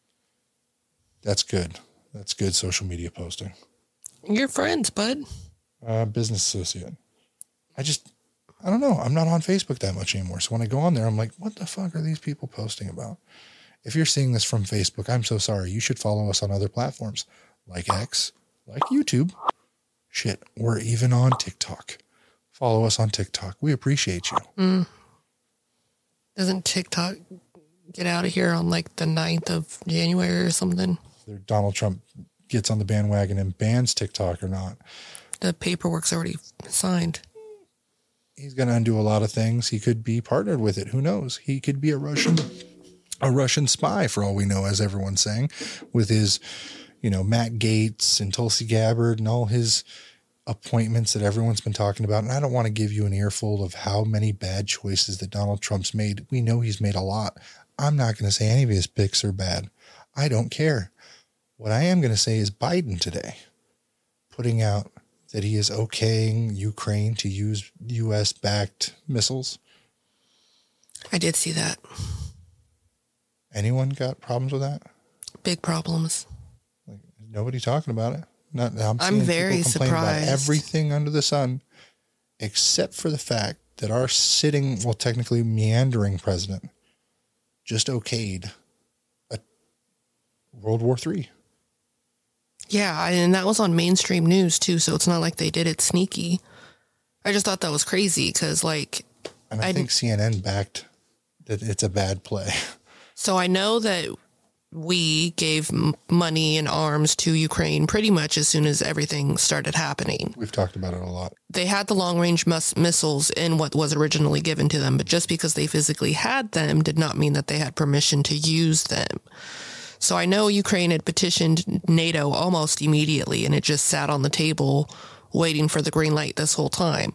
That's good. That's good social media posting. Your friends, bud. Uh, business associate. I just, I don't know. I'm not on Facebook that much anymore. So when I go on there, I'm like, what the fuck are these people posting about? If you're seeing this from Facebook, I'm so sorry. You should follow us on other platforms like X, like YouTube. Shit, we're even on TikTok. Follow us on TikTok. We appreciate you. Mm. Doesn't TikTok get out of here on like the ninth of January or something? Donald Trump gets on the bandwagon and bans TikTok or not. The paperwork's already signed. He's going to undo a lot of things. He could be partnered with it. Who knows? He could be a Russian, a Russian spy for all we know, as everyone's saying, with his, you know, Matt Gaetz and Tulsi Gabbard and all his appointments that everyone's been talking about. And I don't want to give you an earful of how many bad choices that Donald Trump's made. We know he's made a lot. I'm not going to say any of his picks are bad. I don't care. What I am going to say is Biden today putting out that he is okaying Ukraine to use U S backed missiles. I did see that. Anyone got problems with that? Big problems. Like, nobody talking about it. Not, I'm, I'm very surprised. About everything under the sun, except for the fact that our sitting, well, technically meandering president just okayed a World War Three. Yeah, and that was on mainstream news too, so it's not like they did it sneaky. I just thought that was crazy because, like... And I, I think C N N backed that it's a bad play. So I know that we gave m- money and arms to Ukraine pretty much as soon as everything started happening. We've talked about it a lot. They had the long-range mus- missiles in what was originally given to them, but just because they physically had them did not mean that they had permission to use them. So I know Ukraine had petitioned NATO almost immediately, and it just sat on the table waiting for the green light this whole time.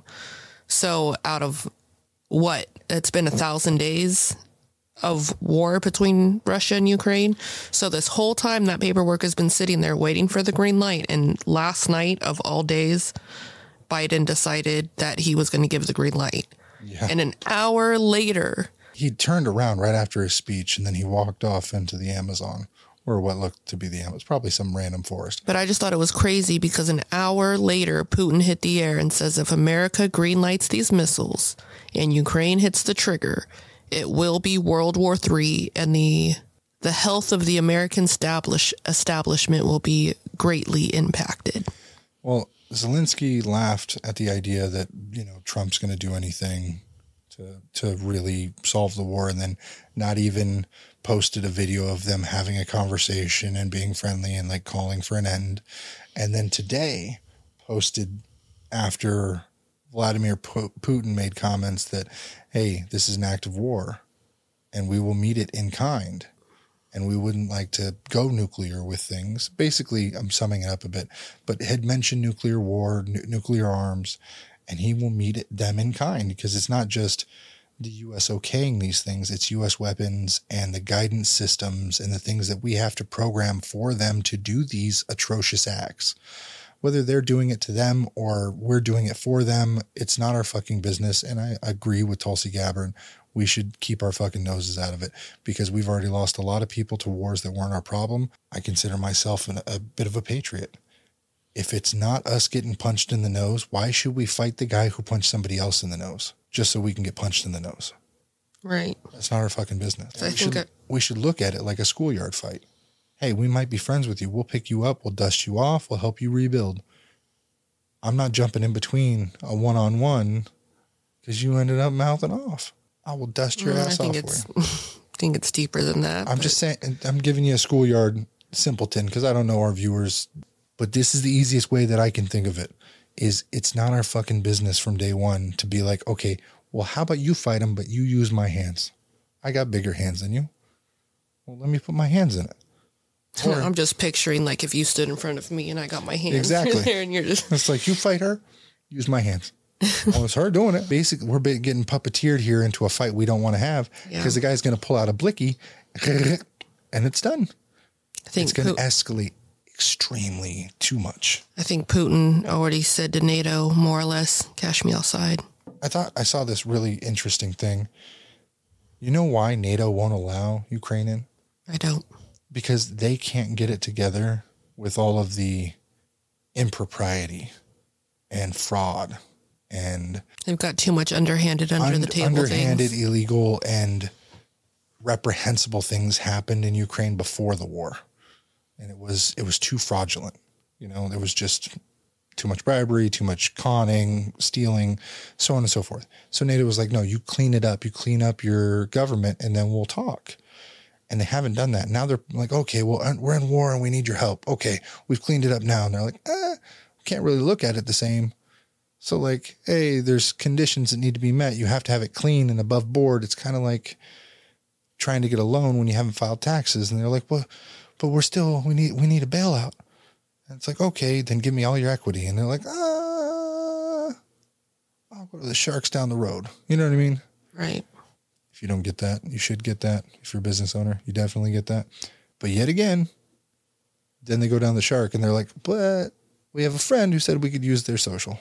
So out of what? It's been a thousand days of war between Russia and Ukraine. So this whole time that paperwork has been sitting there waiting for the green light. And last night of all days, Biden decided that he was going to give the green light. Yeah. And an hour later... He turned around right after his speech, and then he walked off into the Amazon, or what looked to be the Amazon. It was probably some random forest. But I just thought it was crazy because an hour later, Putin hit the air and says, if America greenlights these missiles and Ukraine hits the trigger, it will be World War Three, and the the health of the American establish, establishment will be greatly impacted. Well, Zelensky laughed at the idea that, you know, Trump's going to do anything to to really solve the war, and then not even posted a video of them having a conversation and being friendly and like calling for an end. And then today posted after Vladimir Putin made comments that, hey, this is an act of war and we will meet it in kind. And we wouldn't like to go nuclear with things. Basically, I'm summing it up a bit, but had mentioned nuclear war, n- nuclear arms, and he will meet it, them in kind, because it's not just the U S okaying these things. It's U S weapons and the guidance systems and the things that we have to program for them to do these atrocious acts. Whether they're doing it to them or we're doing it for them, it's not our fucking business. And I agree with Tulsi Gabbard. We should keep our fucking noses out of it because we've already lost a lot of people to wars that weren't our problem. I consider myself an, a bit of a patriot. If it's not us getting punched in the nose, why should we fight the guy who punched somebody else in the nose just so we can get punched in the nose? Right. That's not our fucking business. I we, think should, I- we should look at it like a schoolyard fight. Hey, we might be friends with you. We'll pick you up. We'll dust you off. We'll help you rebuild. I'm not jumping in between a one-on-one because you ended up mouthing off. I will dust your Mm, ass I think off it's, for you. I think it's deeper than that. I'm but- just saying, I'm giving you a schoolyard simpleton because I don't know our viewers, but this is the easiest way that I can think of it, is it's not our fucking business from day one to be like, okay, well, how about you fight him, but you use my hands? I got bigger hands than you. Well, let me put my hands in it. Or, I'm just picturing like if you stood in front of me and I got my hands Exactly. there and you're just... It's like, you fight her, use my hands. Well, it's her doing it. Basically, we're getting puppeteered here into a fight we don't want to have because Yeah. the guy's going to pull out a blicky and it's done. I think it's going to Pu- escalate extremely too much. I think Putin already said to NATO, more or less, cash me outside. I thought I saw this really interesting thing. You know why NATO won't allow Ukraine in? I don't. Because they can't get it together with all of the impropriety and fraud and they've got too much underhanded under un- the table underhanded, things. illegal, and reprehensible things happened in Ukraine before the war. And it was it was too fraudulent. You know, there was just too much bribery, too much conning, stealing, so on and so forth. So NATO was like, no, you clean it up. You clean up your government and then we'll talk. And they haven't done that. Now they're like, okay, well, we're in war and we need your help. Okay, we've cleaned it up now. And they're like, eh, we can't really look at it the same. So like, hey, there's conditions that need to be met. You have to have it clean and above board. It's kind of like trying to get a loan when you haven't filed taxes. And they're like, well, but we're still, we need, we need a bailout. And it's like, okay, then give me all your equity. And they're like, ah, I'll go to the sharks down the road. You know what I mean? Right. If you don't get that, you should get that. If you're a business owner, you definitely get that. But yet again, then they go down the shark and they're like, but we have a friend who said we could use their social.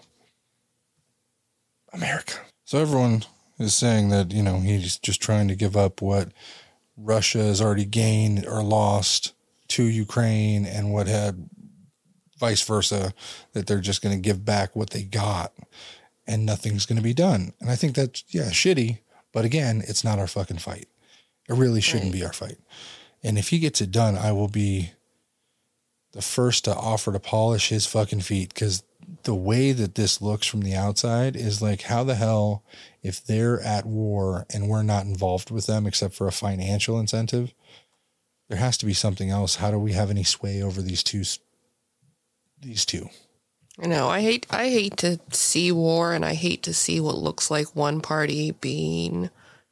America. So everyone is saying that, you know, he's just trying to give up what Russia has already gained or lost to Ukraine and what had vice versa, that they're just going to give back what they got and nothing's going to be done. And I think that's, yeah, shitty. But again, it's not our fucking fight. It really shouldn't right. be our fight. And if he gets it done, I will be the first to offer to polish his fucking feet, because the way that this looks from the outside is like, how the hell, if they're at war and we're not involved with them except for a financial incentive, there has to be something else. How do we have any sway over these two? These two. I know. I hate. I hate to see war, and I hate to see what looks like one party being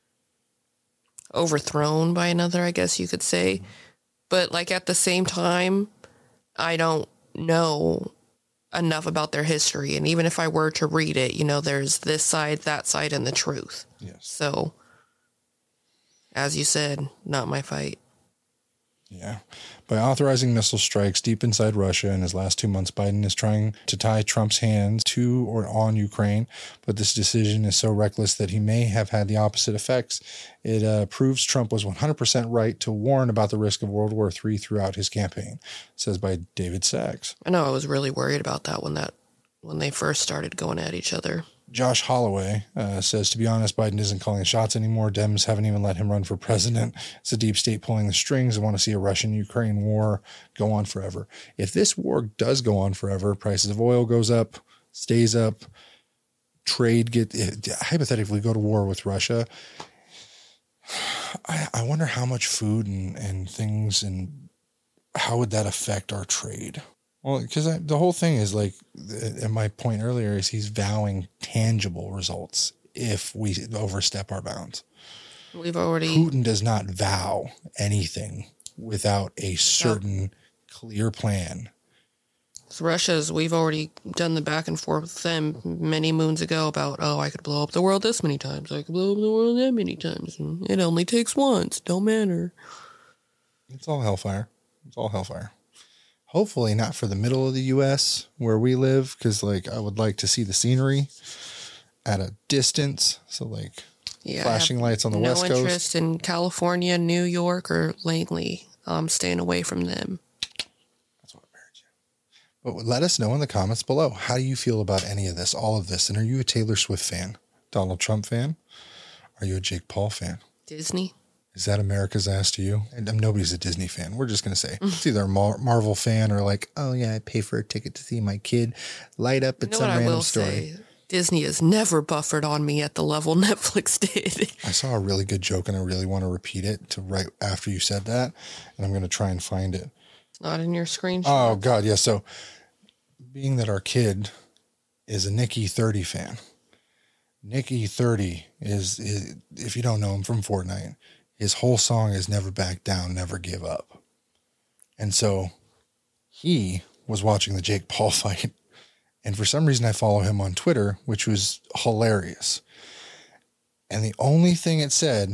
overthrown by another, I guess you could say. But like at the same time, I don't know enough about their history, and even if I were to read it, you know, there's this side, that side, and the truth. Yes. So, as you said, not my fight. Yeah. By authorizing missile strikes deep inside Russia in his last two months, Biden is trying to tie Trump's hands to or on Ukraine. But this decision is so reckless that he may have had the opposite effects. It uh, proves Trump was one hundred percent right to warn about the risk of World War Three throughout his campaign, says by David Sachs. I know I was really worried about that when that when they first started going at each other. Josh Holloway uh, says, to be honest, Biden isn't calling the shots anymore. Dems haven't even let him run for president. It's a deep state pulling the strings. I want to see a Russian-Ukraine war go on forever. If this war does go on forever, prices of oil goes up, stays up, trade get hypothetically go to war with Russia. I, I wonder how much food and, and things and how would that affect our trade? Well, because the whole thing is like, and my point earlier is he's vowing tangible results if we overstep our bounds. We've already... Putin does not vow anything without a certain clear plan. So Russia's, we've already done the back and forth with them many moons ago about, oh, I could blow up the world this many times. I could blow up the world that many times. And it only takes once. Don't matter. It's all hellfire. It's all hellfire. Hopefully not for the middle of the U S where we live, because like I would like to see the scenery at a distance. So like yeah, flashing lights on the no West Coast. No interest in California, New York, or Langley. I'm staying away from them. That's what I heard you. But let us know in the comments below. How do you feel about any of this, all of this? And are you a Taylor Swift fan? Donald Trump fan? Are you a Jake Paul fan? Disney? Is that America's ass to you? And nobody's a Disney fan. We're just going to say it's either a Mar- Marvel fan or like, oh yeah, I pay for a ticket to see my kid light up at you know some what random I will story. Say? Disney has never buffered on me at the level Netflix did. I saw a really good joke and I really want to repeat it to right after you said that. And I'm going to try and find it. It's not in your screenshot. Oh God. Yeah. So being that our kid is a Nikki thirty fan, Nikki thirty is, is, if you don't know him, from Fortnite. His whole song is Never Back Down, Never Give Up. And so he was watching the Jake Paul fight. And for some reason I follow him on Twitter, which was hilarious. And the only thing it said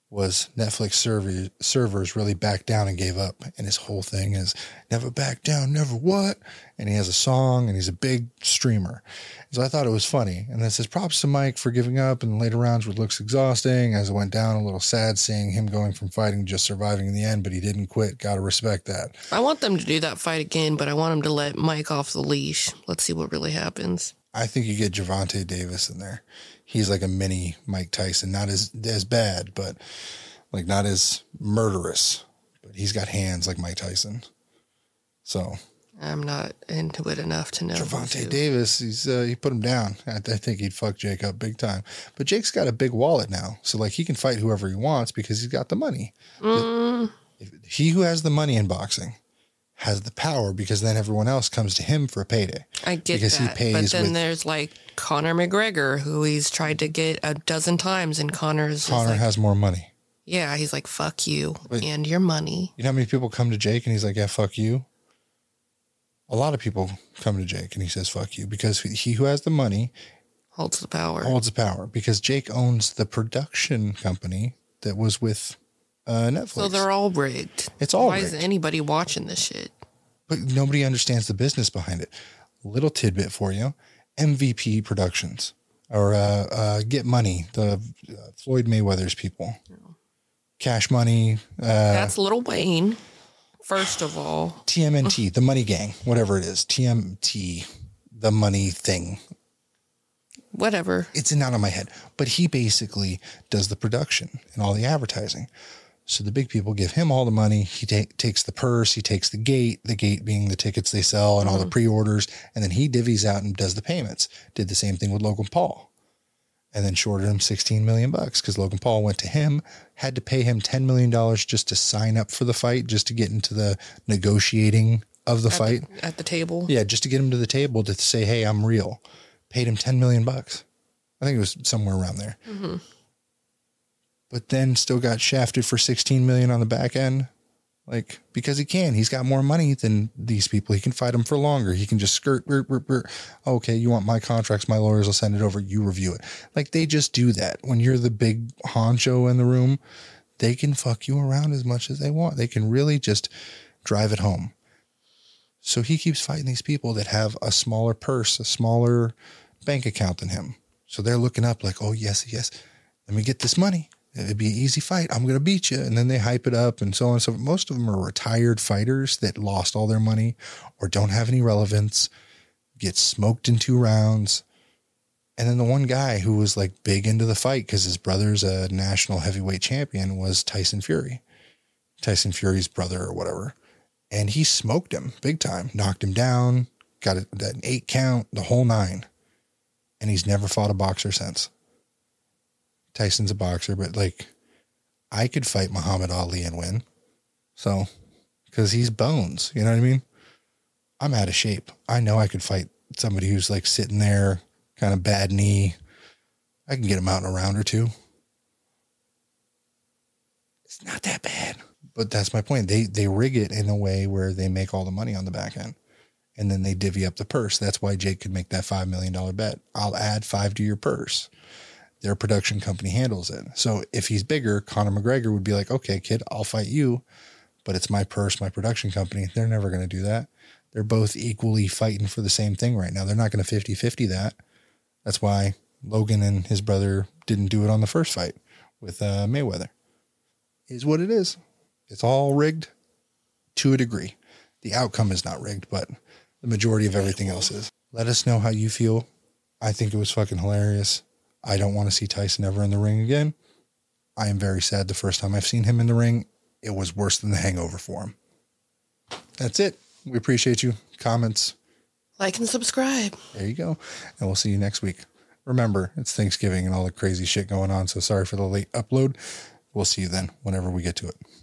was Netflix server, servers really backed down and gave up. And his whole thing is never back down, never what? And he has a song and he's a big streamer. So I thought it was funny. And then says props to Mike for giving up in the later rounds, which looks exhausting. As it went down, a little sad seeing him going from fighting, just surviving in the end, but he didn't quit. Got to respect that. I want them to do that fight again, but I want him to let Mike off the leash. Let's see what really happens. I think you get Gervonta Davis in there. He's like a mini Mike Tyson, not as as bad, but like not as murderous. But he's got hands like Mike Tyson. So I'm not into it enough to know. Gervonta Davis, he's uh, he put him down. I, I think he'd fuck Jake up big time. But Jake's got a big wallet now, so like he can fight whoever he wants because he's got the money. Mm. The, he who has the money in boxing has the power because then everyone else comes to him for a payday. I get because that, he pays but then with, there's like Conor McGregor, who he's tried to get a dozen times, and Conor's Conor like, has more money. Yeah, he's like, fuck you But and your money. You know how many people come to Jake and he's like, yeah, fuck you? A lot of people come to Jake and he says, fuck you, because he who has the money holds the power. Holds the power because Jake owns the production company that was with uh, Netflix. So they're all rigged. It's all Why rigged. is anybody watching this shit? But nobody understands the business behind it. Little tidbit for you. M V P Productions or uh, uh, Get Money, the uh, Floyd Mayweather's people. Cash Money. Uh, That's Lil Wayne, first of all. T M N T, the Money Gang, whatever it is. T M T, the money thing. Whatever. It's not on my head. But he basically does the production and all the advertising. So the big people give him all the money. He ta- takes the purse. He takes the gate, the gate being the tickets they sell and mm-hmm. all the pre-orders. And then he divvies out and does the payments. Did the same thing with Logan Paul. And then shorted him sixteen million bucks because Logan Paul went to him, had to pay him ten million dollars just to sign up for the fight, just to get into the negotiating of the at fight. The, at the table. Yeah, just to get him to the table to say, hey, I'm real. Paid him ten million bucks. I think it was somewhere around there. Mm-hmm. But then still got shafted for sixteen million on the back end. Like, because he can, he's got more money than these people. He can fight them for longer. He can just skirt, burr, burr, burr. Okay, you want my contracts? My lawyers will send it over. You review it. Like, they just do that. When you're the big honcho in the room, they can fuck you around as much as they want. They can really just drive it home. So he keeps fighting these people that have a smaller purse, a smaller bank account than him. So they're looking up like, oh, yes, yes, let me get this money. It'd be an easy fight. I'm going to beat you. And then they hype it up and so on and so forth. Most of them are retired fighters that lost all their money or don't have any relevance, get smoked in two rounds. And then the one guy who was like big into the fight because his brother's a national heavyweight champion was Tyson Fury, Tyson Fury's brother or whatever. And he smoked him big time, knocked him down, got it, that eight count, the whole nine. And he's never fought a boxer since. Tyson's a boxer, but like I could fight Muhammad Ali and win. So, because he's bones, you know what I mean? I'm out of shape. I know I could fight somebody who's like sitting there, kind of bad knee. I can get him out in a round or two. It's not that bad. But that's my point. They they rig it in a way where they make all the money on the back end. And then they divvy up the purse. That's why Jake could make that five million dollars bet. I'll add five to your purse. Their production company handles it. So if he's bigger, Conor McGregor would be like, okay, kid, I'll fight you, but it's my purse, my production company. They're never going to do that. They're both equally fighting for the same thing right now. They're not going to fifty-fifty that. That's why Logan and his brother didn't do it on the first fight with uh, Mayweather. Is what it is. It's all rigged to a degree. The outcome is not rigged, but the majority of everything else is. Let us know how you feel. I think it was fucking hilarious. I don't want to see Tyson ever in the ring again. I am very sad the first time I've seen him in the ring, it was worse than the Hangover for him. That's it. We appreciate you. Comments. Like and subscribe. There you go. And we'll see you next week. Remember, it's Thanksgiving and all the crazy shit going on, so sorry for the late upload. We'll see you then whenever we get to it.